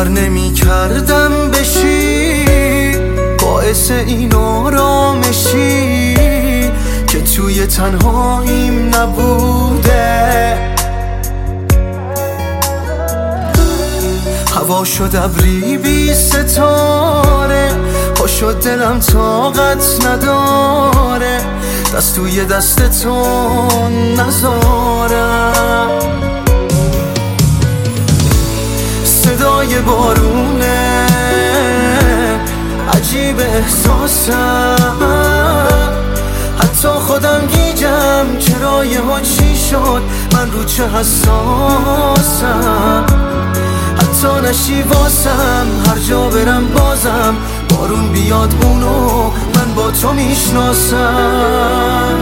باور نمی کردم بشی باعث این آرامشی که توی تنهاییم نبوده. هوا شد ابری بی ستاره، پا شد دلم طاقت نداره، دست توی دست تو نذارم. صدای بارونه عجیب احساسم، حتی خودم گیجم چرا یهو چی شد، من رو چه حساسم. حتی نشی واسم هر جا برم بازم، بارون بیاد اونو من با تو میشناسم.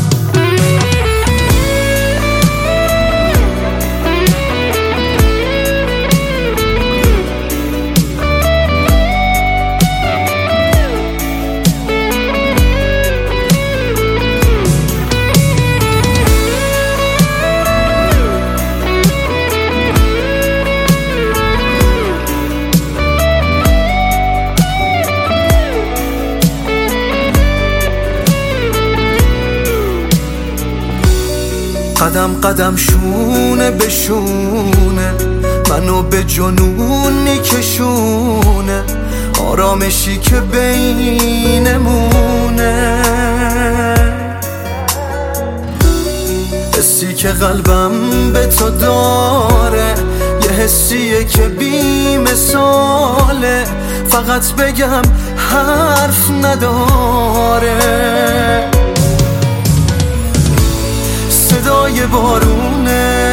قدم قدم شونه به شونه منو به جنون میکشونه، آرامشی که بینمونه، حسی که قلبم به تو داره، یه حسیه که بی مثاله، فقط بگم حرف نداره. صدای بارونه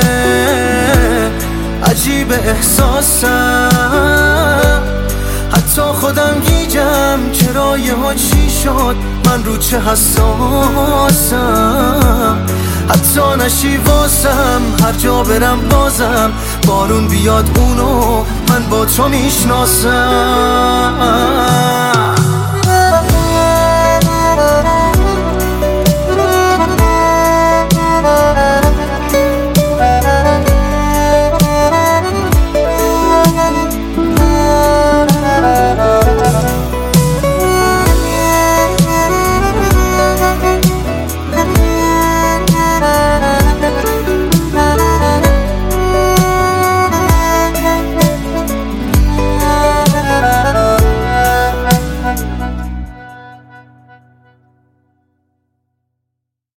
عجیب احساسم، حتی خودم گیجم چرا یهو چی شد، من رو چه حساسم. حتی نشی واسم هر جا برم بازم، بارون بیاد اونو من با تو میشناسم.